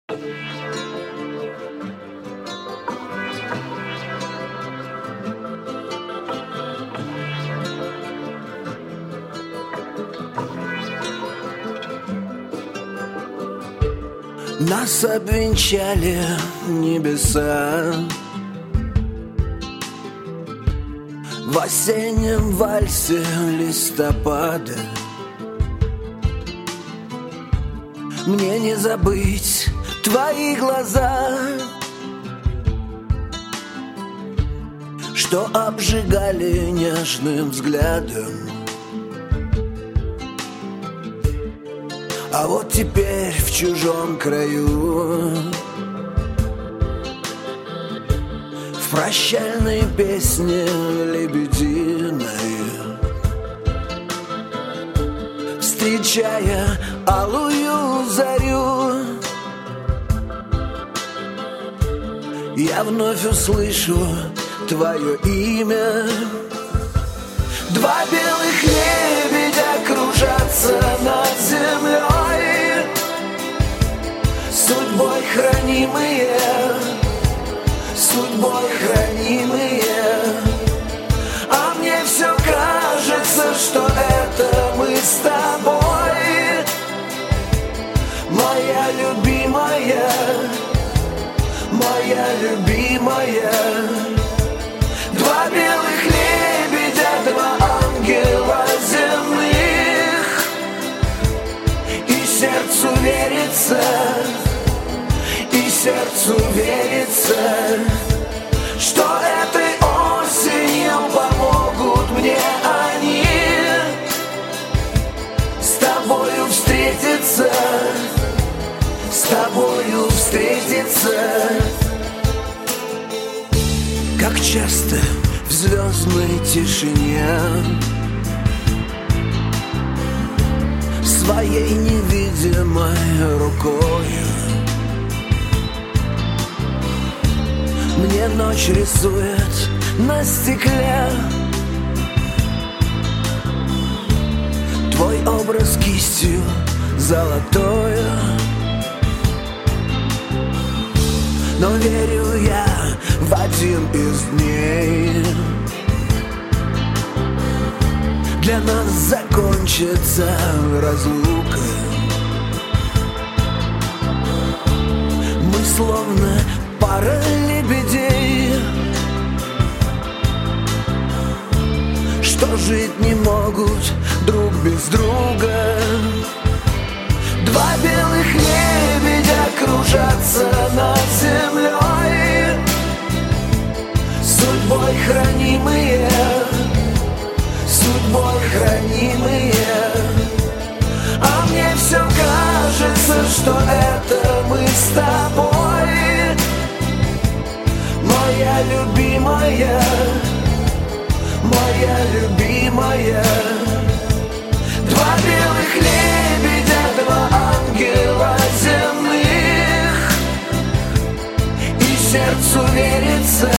Нас обвенчали небеса в осеннем вальсе листопада. Мне не забыть твои глаза, что обжигали нежным взглядом. А вот теперь в чужом краю, в прощальной песне лебединой, встречая алую зарю, я вновь услышу твое имя. Два белых лебедя кружатся над землей, судьбой хранимые, судьбой хранимые. А мне все кажется, что это мы с тобой, моя любимая, моя любимая. Два белых лебедя, два ангела земных, и сердцу верится, и сердцу верится, что этой осенью помогут мне они с тобою встретиться, с тобою встретиться. Как часто в звездной тишине своей невидимой рукою мне ночь рисует на стекле твой образ кистью золотою. Но верю я в один из дней для нас закончится разлука. Мы словно пара лебедей, что жить не могут друг без друга. Два белых лебедя кружатся над землей, судьбой хранимые, судьбой хранимые. А мне все кажется, что это мы с тобой, моя любимая, моя любимая.